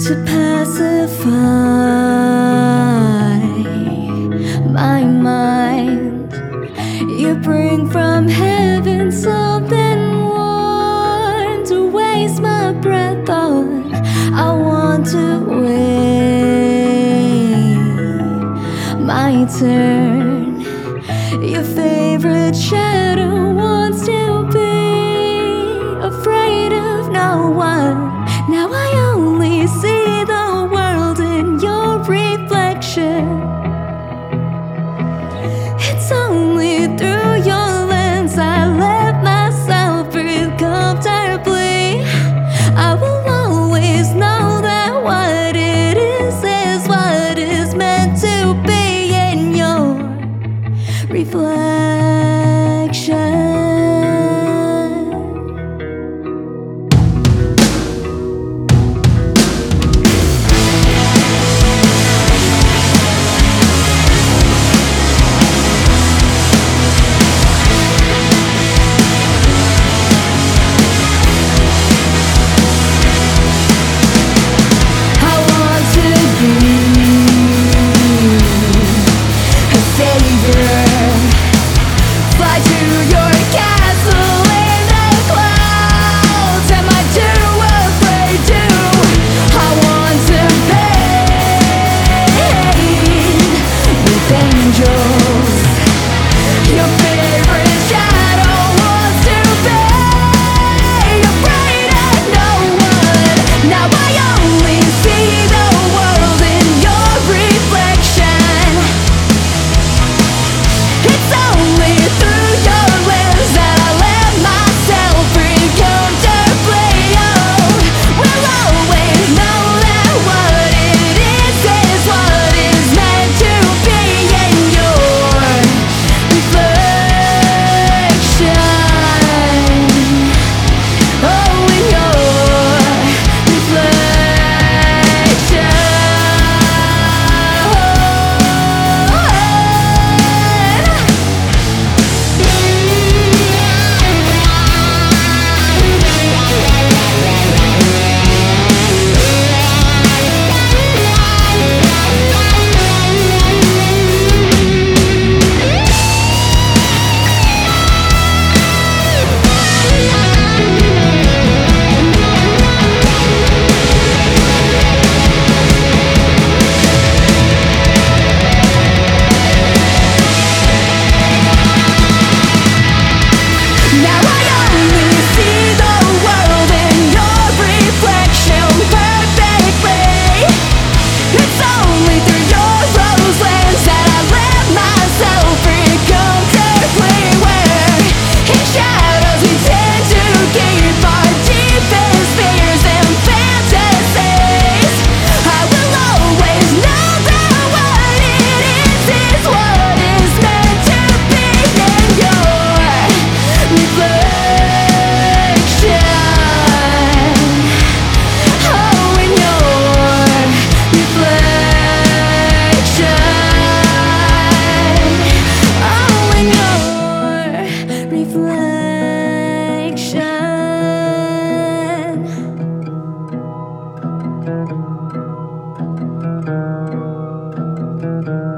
to pacify my mind. You bring from heaven something warm to waste my breath on. I want to wait my turn. Your favorite shadow wants to be afraid of no one. Now I only see the world in your reflection. It's only through your lens I let myself breathe comfortably. I will always know that what it is what is meant to be in your reflection. Fly to your castle in the clouds. Am I too afraid to? I want to bathe with angels. Your favorite shadow wants to be afraid of no one. Now I only see the world in your reflection. It's only through your lens that I let myself breathe comfortably. Oh, we'll always know that what it is what is meant to be in your reflection. Oh, in your reflection. Now I only see the world in your reflection perfectly. It's only through your rose lens that I let myself breathe comfortably. Where in shadows we tend to keep our deepest fears and fantasies. I will always know that what it is what is meant to be in your reflection. Oh, in your reflection. Oh, in your reflection.